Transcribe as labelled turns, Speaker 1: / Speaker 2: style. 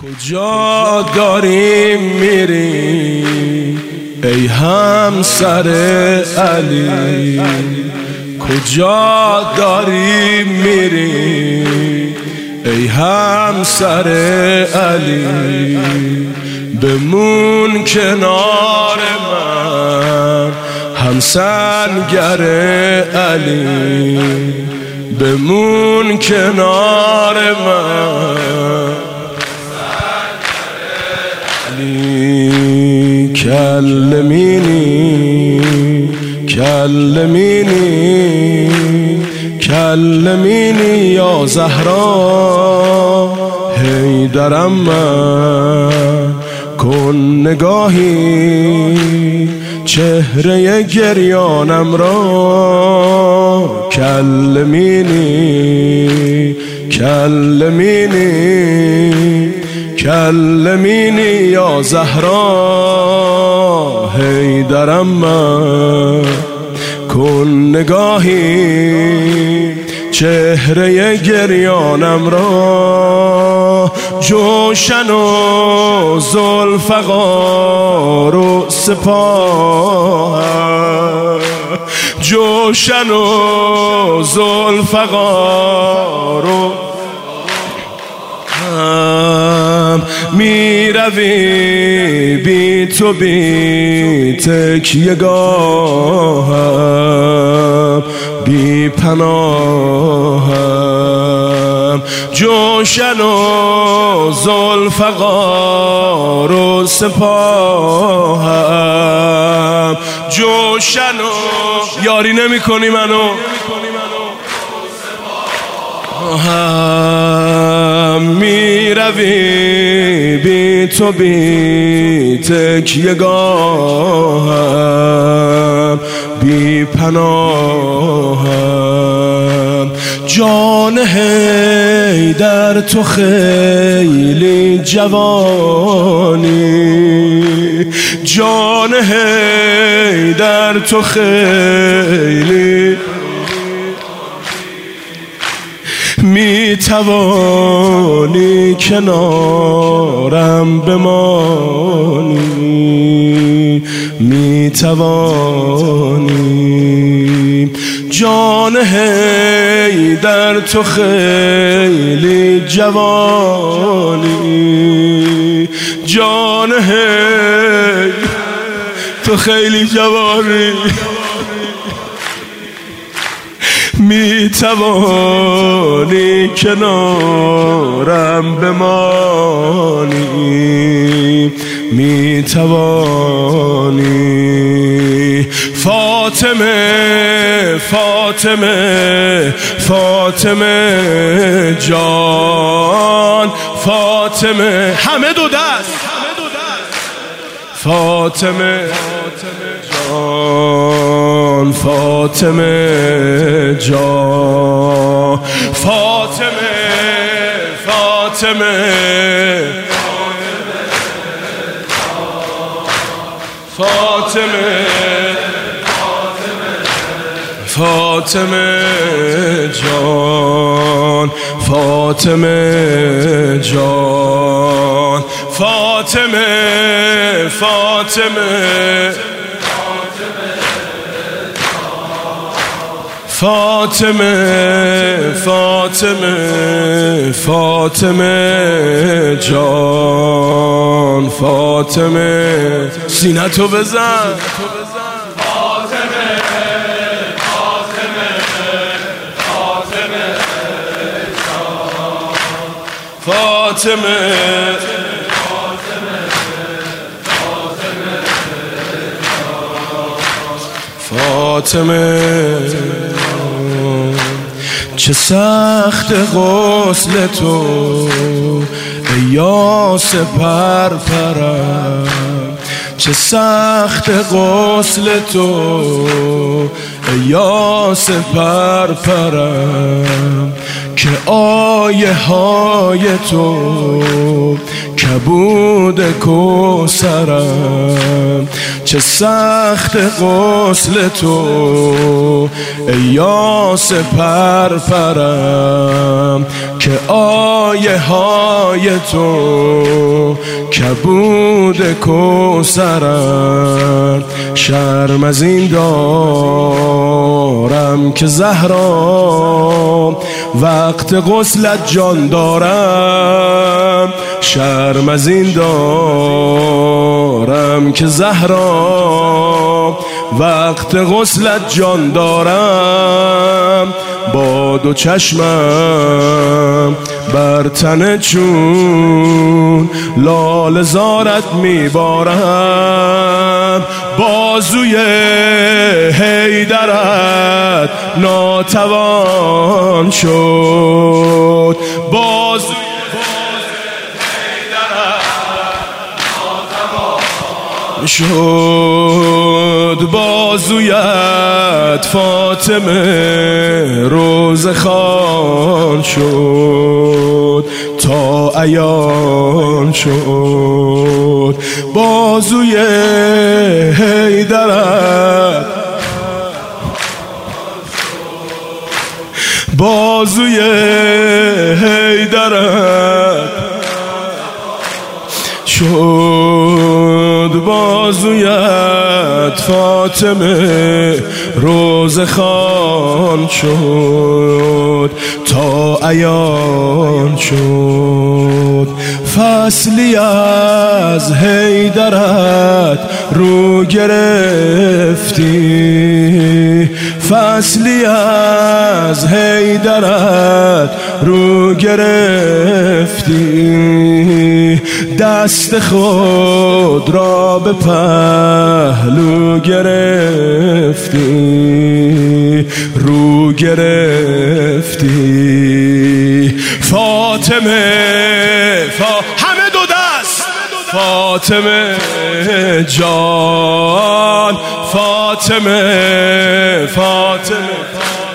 Speaker 1: کجا داریم میری ای همسر علی؟ کجا داریم میری ای همسر علی؟ بمون کنار من همسنگر علی، بمون کنار من علی. کلمینی یا زهرا، حیدرم من کن نگاهی چهره گریانم را. کلمینی یا زهرا، حیدرم من کن نگاهی چهره گریانم را. جوشن و ذوالفقار و سپاه، جوشن و ذوالفقار و می روی بی تو بی تکیه‌گاهم، بی پناهم. جوشن و ذوالفقار و سپاهم، جوشن و یاری نمی کنی منو می روی بی تو بی تکیه‌گاهم، بی پناهم. جان حیدر تو خیلی جوانی، جان حیدر تو خیلی می توانی کنارم بمانی، می توانی. جان حیدر تو خیلی جوانی، جان حیدر تو خیلی جوانی، می توانی کنارم بمانی، می توانی. فاطمه جان، فاطمه همه دو دست، فاطمه جان، فاطمه جان، فاطمه جان، فاطمه جان، فاطمه جان، فاطمه. سینه‌تو بزن. فاطمه چه سخت غسل تو ای یاس پرپرم، چه سخت غسل تو ای یاس پرپرم. که آیه های تو کبود کوثرم. چه سخت غسل تو ای یاس پرپرم، که آیه های تو کبود کوثرم. شرم از این دارم که زهرا وقت غسلت جان دارم. شرم از این دارم که زهرا وقت غسلت جان دارم. با دو چشمم بر تن چون لاله زارت میبارم. بازوی حیدرت ناتوان شد، بازوی شد. بازویت فاطمه روز خان شد تا عیان شد. بازوی حیدرت، بازوی حیدرت شد. بازویت فاطمه روز خان شد تا عیان شد. فصلی از حیدرت رو گرفتی، فصلی از حیدرت رو گرفتی. دست خود را به پهلو گرفتی، رو گرفتی. فاطمه همه دو دست، فاطمه جان، فاطمه